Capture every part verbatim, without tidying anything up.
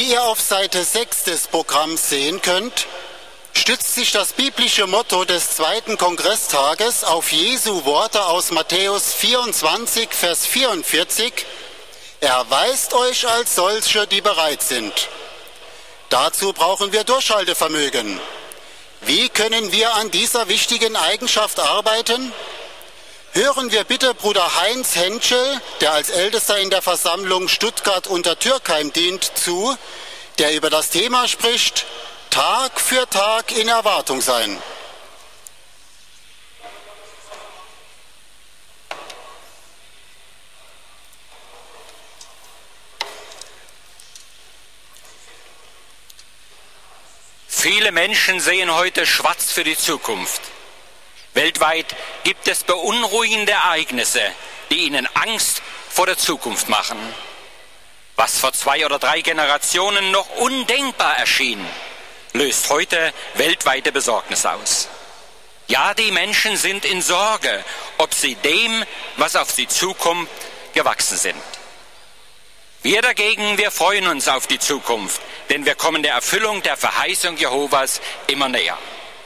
Wie ihr auf Seite sechs des Programms sehen könnt, stützt sich das biblische Motto des zweiten Kongresstages auf Jesu Worte aus Matthäus vierundzwanzig, Vers vierundvierzig. Erweist euch als solche, die bereit sind. Dazu brauchen wir Durchhaltevermögen. Wie können wir an dieser wichtigen Eigenschaft arbeiten? Hören wir bitte Bruder Heinz Henschel, der als Ältester in der Versammlung Stuttgart unter Türkheim dient, zu, der über das Thema spricht, Tag für Tag in Erwartung sein. Viele Menschen sehen heute schwarz für die Zukunft. Weltweit gibt es beunruhigende Ereignisse, die ihnen Angst vor der Zukunft machen. Was vor zwei oder drei Generationen noch undenkbar erschien, löst heute weltweite Besorgnis aus. Ja, die Menschen sind in Sorge, ob sie dem, was auf sie zukommt, gewachsen sind. Wir dagegen, wir freuen uns auf die Zukunft, denn wir kommen der Erfüllung der Verheißung Jehovas immer näher.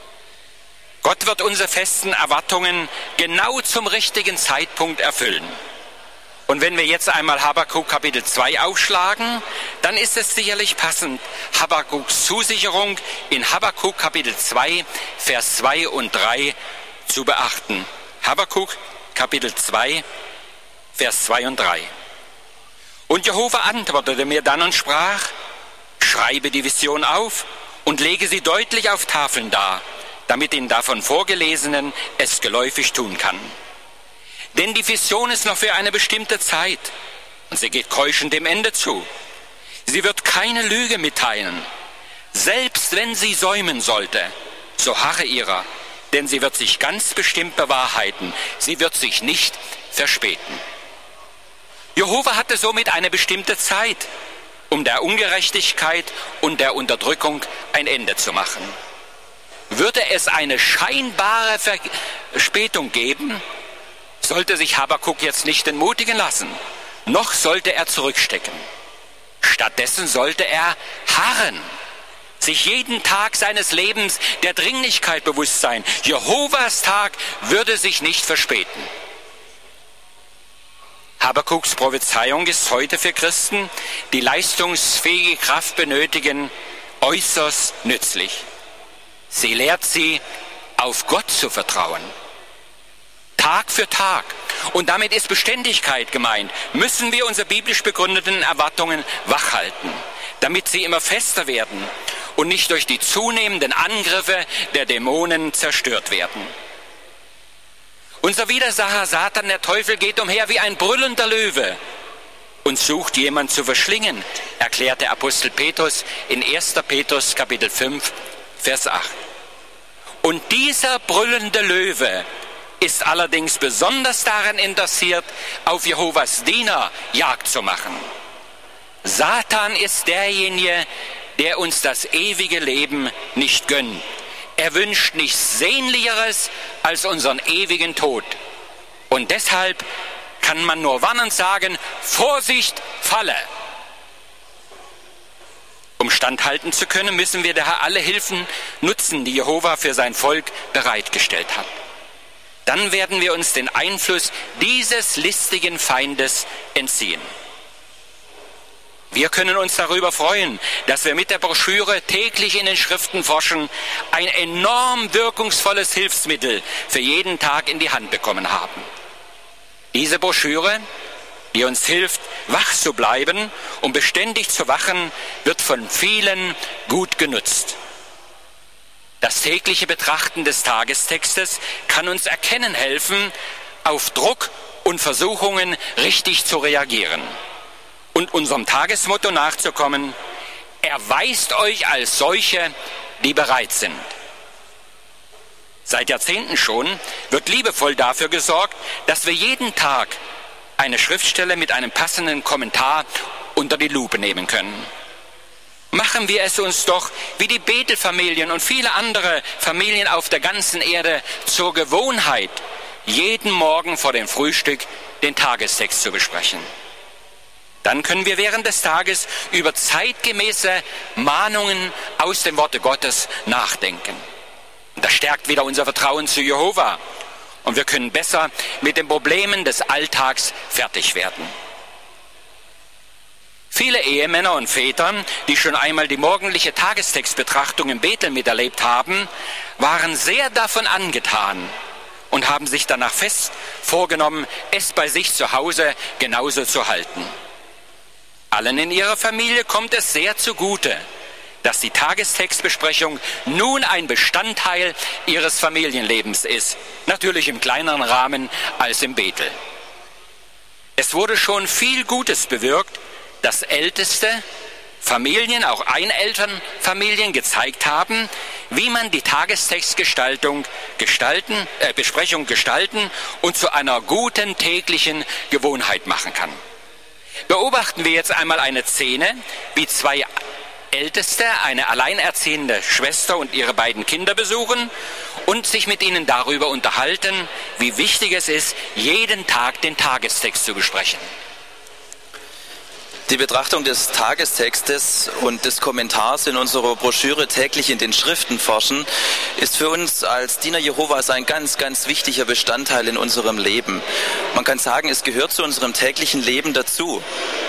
Gott wird unsere festen Erwartungen genau zum richtigen Zeitpunkt erfüllen. Und wenn wir jetzt einmal Habakuk Kapitel zwei aufschlagen, dann ist es sicherlich passend, Habakuks Zusicherung in Habakuk Kapitel zwei, Vers zwei und drei zu beachten. Habakuk Kapitel zwei, Vers zwei und drei. Und Jehova antwortete mir dann und sprach, schreibe die Vision auf und lege sie deutlich auf Tafeln dar, damit den davon Vorgelesenen es geläufig tun kann. Denn die Vision ist noch für eine bestimmte Zeit und sie geht keuschend dem Ende zu. Sie wird keine Lüge mitteilen, selbst wenn sie säumen sollte, so harre ihrer, denn sie wird sich ganz bestimmt bewahrheiten, sie wird sich nicht verspäten. Jehova hatte somit eine bestimmte Zeit, um der Ungerechtigkeit und der Unterdrückung ein Ende zu machen. Würde es eine scheinbare Verspätung geben, sollte sich Habakuk jetzt nicht entmutigen lassen, noch sollte er zurückstecken. Stattdessen sollte er harren, sich jeden Tag seines Lebens der Dringlichkeit bewusst sein. Jehovas Tag würde sich nicht verspäten. Habakuks Prophezeiung ist heute für Christen, die leistungsfähige Kraft benötigen, äußerst nützlich. Sie lehrt sie, auf Gott zu vertrauen. Tag für Tag, und damit ist Beständigkeit gemeint, müssen wir unsere biblisch begründeten Erwartungen wachhalten, damit sie immer fester werden und nicht durch die zunehmenden Angriffe der Dämonen zerstört werden. Unser Widersacher Satan, der Teufel, geht umher wie ein brüllender Löwe und sucht jemand zu verschlingen, erklärt der Apostel Petrus in erster Petrus Kapitel fünf, Vers acht. Und dieser brüllende Löwe ist allerdings besonders daran interessiert, auf Jehovas Diener Jagd zu machen. Satan ist derjenige, der uns das ewige Leben nicht gönnt. Er wünscht nichts Sehnlicheres als unseren ewigen Tod. Und deshalb kann man nur warnend sagen, Vorsicht, Falle! Um standhalten zu können, müssen wir daher alle Hilfen nutzen, die Jehova für sein Volk bereitgestellt hat. Dann werden wir uns den Einfluss dieses listigen Feindes entziehen. Wir können uns darüber freuen, dass wir mit der Broschüre täglich in den Schriften forschen, ein enorm wirkungsvolles Hilfsmittel für jeden Tag in die Hand bekommen haben. Diese Broschüre, die uns hilft, wach zu bleiben und beständig zu wachen, wird von vielen gut genutzt. Das tägliche Betrachten des Tagestextes kann uns erkennen helfen, auf Druck und Versuchungen richtig zu reagieren und unserem Tagesmotto nachzukommen: Erweist euch als solche, die bereit sind. Seit Jahrzehnten schon wird liebevoll dafür gesorgt, dass wir jeden Tag eine Schriftstelle mit einem passenden Kommentar unter die Lupe nehmen können. Machen wir es uns doch, wie die Bethel-Familien und viele andere Familien auf der ganzen Erde, zur Gewohnheit, jeden Morgen vor dem Frühstück den Tagestext zu besprechen. Dann können wir während des Tages über zeitgemäße Mahnungen aus dem Worte Gottes nachdenken. Und das stärkt wieder unser Vertrauen zu Jehova. Und wir können besser mit den Problemen des Alltags fertig werden. Viele Ehemänner und Väter, die schon einmal die morgendliche Tagestextbetrachtung im Bethel miterlebt haben, waren sehr davon angetan und haben sich danach fest vorgenommen, es bei sich zu Hause genauso zu halten. Allen in ihrer Familie kommt es sehr zugute, dass die Tagestextbesprechung nun ein Bestandteil ihres Familienlebens ist, natürlich im kleineren Rahmen als im Bethel. Es wurde schon viel Gutes bewirkt, dass älteste Familien, auch Einelternfamilien, gezeigt haben, wie man die Tagestextgestaltung gestalten, äh, Besprechung gestalten und zu einer guten täglichen Gewohnheit machen kann. Beobachten wir jetzt einmal eine Szene, wie zwei Älteste eine alleinerziehende Schwester und ihre beiden Kinder besuchen und sich mit ihnen darüber unterhalten, wie wichtig es ist, jeden Tag den Tagestext zu besprechen. Die Betrachtung des Tagestextes und des Kommentars in unserer Broschüre Täglich in den Schriften forschen ist für uns als Diener Jehovas ein ganz, ganz wichtiger Bestandteil in unserem Leben. Man kann sagen, es gehört zu unserem täglichen Leben dazu.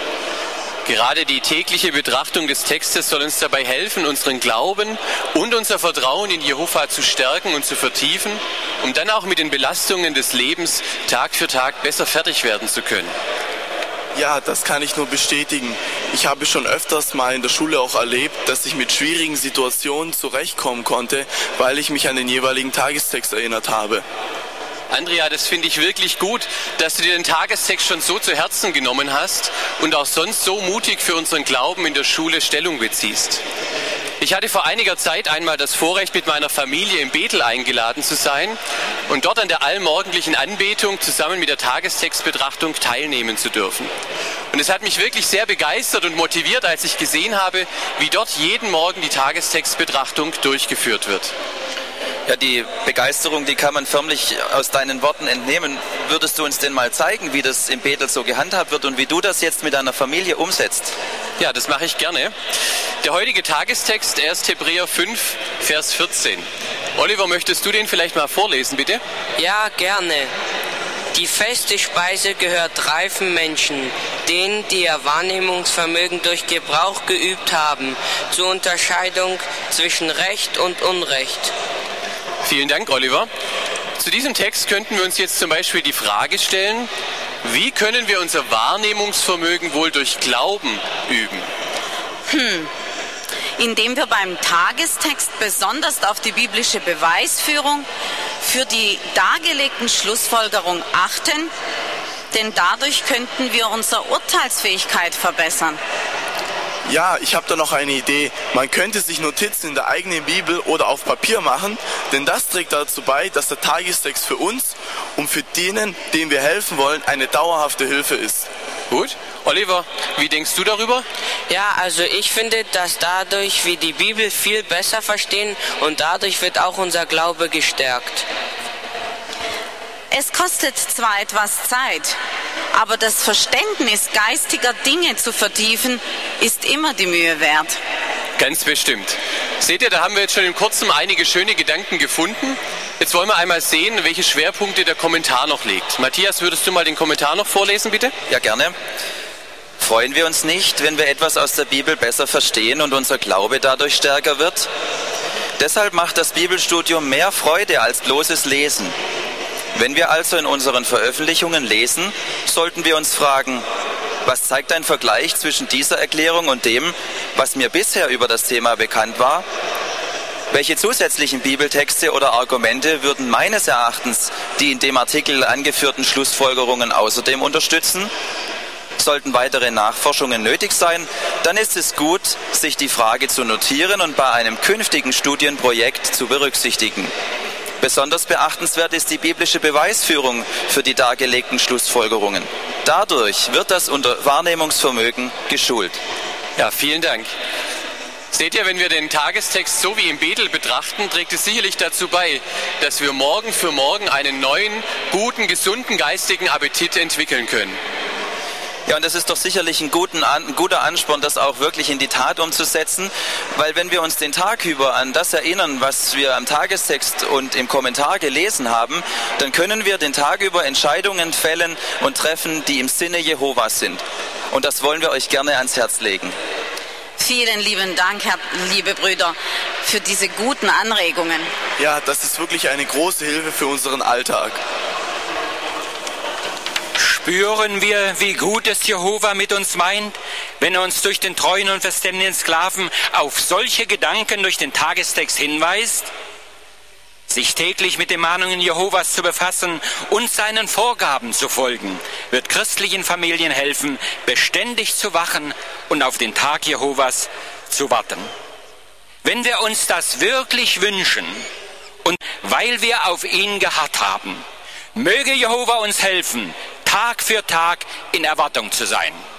Gerade die tägliche Betrachtung des Textes soll uns dabei helfen, unseren Glauben und unser Vertrauen in Jehova zu stärken und zu vertiefen, um dann auch mit den Belastungen des Lebens Tag für Tag besser fertig werden zu können. Ja, das kann ich nur bestätigen. Ich habe schon öfters mal in der Schule auch erlebt, dass ich mit schwierigen Situationen zurechtkommen konnte, weil ich mich an den jeweiligen Tagestext erinnert habe. Andrea, das finde ich wirklich gut, dass du dir den Tagestext schon so zu Herzen genommen hast und auch sonst so mutig für unseren Glauben in der Schule Stellung beziehst. Ich hatte vor einiger Zeit einmal das Vorrecht, mit meiner Familie im Bethel eingeladen zu sein und dort an der allmorgendlichen Anbetung zusammen mit der Tagestextbetrachtung teilnehmen zu dürfen. Und es hat mich wirklich sehr begeistert und motiviert, als ich gesehen habe, wie dort jeden Morgen die Tagestextbetrachtung durchgeführt wird. Ja, die Begeisterung, die kann man förmlich aus deinen Worten entnehmen. Würdest du uns denn mal zeigen, wie das im Bethel so gehandhabt wird und wie du das jetzt mit deiner Familie umsetzt? Ja, das mache ich gerne. Der heutige Tagestext, erster Hebräer fünf, Vers vierzehn. Oliver, möchtest du den vielleicht mal vorlesen, bitte? Ja, gerne. Die feste Speise gehört reifen Menschen, denen, die ihr Wahrnehmungsvermögen durch Gebrauch geübt haben, zur Unterscheidung zwischen Recht und Unrecht. Vielen Dank, Oliver. Zu diesem Text könnten wir uns jetzt zum Beispiel die Frage stellen, wie können wir unser Wahrnehmungsvermögen wohl durch Glauben üben? Hm. Indem wir beim Tagestext besonders auf die biblische Beweisführung für die dargelegten Schlussfolgerungen achten, denn dadurch könnten wir unsere Urteilsfähigkeit verbessern. Ja, ich habe da noch eine Idee. Man könnte sich Notizen in der eigenen Bibel oder auf Papier machen, denn das trägt dazu bei, dass der Tagestext für uns und für denen, denen wir helfen wollen, eine dauerhafte Hilfe ist. Gut. Oliver, wie denkst du darüber? Ja, also ich finde, dass dadurch wir die Bibel viel besser verstehen und dadurch wird auch unser Glaube gestärkt. Es kostet zwar etwas Zeit, aber das Verständnis geistiger Dinge zu vertiefen, ist immer die Mühe wert. Ganz bestimmt. Seht ihr, da haben wir jetzt schon in kurzem einige schöne Gedanken gefunden. Jetzt wollen wir einmal sehen, welche Schwerpunkte der Kommentar noch legt. Matthias, würdest du mal den Kommentar noch vorlesen, bitte? Ja, gerne. Freuen wir uns nicht, wenn wir etwas aus der Bibel besser verstehen und unser Glaube dadurch stärker wird? Deshalb macht das Bibelstudium mehr Freude als bloßes Lesen. Wenn wir also in unseren Veröffentlichungen lesen, sollten wir uns fragen, was zeigt ein Vergleich zwischen dieser Erklärung und dem, was mir bisher über das Thema bekannt war? Welche zusätzlichen Bibeltexte oder Argumente würden meines Erachtens die in dem Artikel angeführten Schlussfolgerungen außerdem unterstützen? Sollten weitere Nachforschungen nötig sein, dann ist es gut, sich die Frage zu notieren und bei einem künftigen Studienprojekt zu berücksichtigen. Besonders beachtenswert ist die biblische Beweisführung für die dargelegten Schlussfolgerungen. Dadurch wird das Wahrnehmungsvermögen geschult. Ja, vielen Dank. Seht ihr, wenn wir den Tagestext so wie im Bethel betrachten, trägt es sicherlich dazu bei, dass wir morgen für morgen einen neuen, guten, gesunden geistigen Appetit entwickeln können. Ja, und das ist doch sicherlich ein, guten, ein guter Ansporn, das auch wirklich in die Tat umzusetzen, weil wenn wir uns den Tag über an das erinnern, was wir am Tagestext und im Kommentar gelesen haben, dann können wir den Tag über Entscheidungen fällen und treffen, die im Sinne Jehovas sind. Und das wollen wir euch gerne ans Herz legen. Vielen lieben Dank, Herr, liebe Brüder, für diese guten Anregungen. Ja, das ist wirklich eine große Hilfe für unseren Alltag. Spüren wir, wie gut es Jehova mit uns meint, wenn er uns durch den treuen und verständigen Sklaven auf solche Gedanken durch den Tagestext hinweist? Sich täglich mit den Mahnungen Jehovas zu befassen und seinen Vorgaben zu folgen, wird christlichen Familien helfen, beständig zu wachen und auf den Tag Jehovas zu warten. Wenn wir uns das wirklich wünschen und weil wir auf ihn geharrt haben, möge Jehova uns helfen, Tag für Tag in Erwartung zu sein.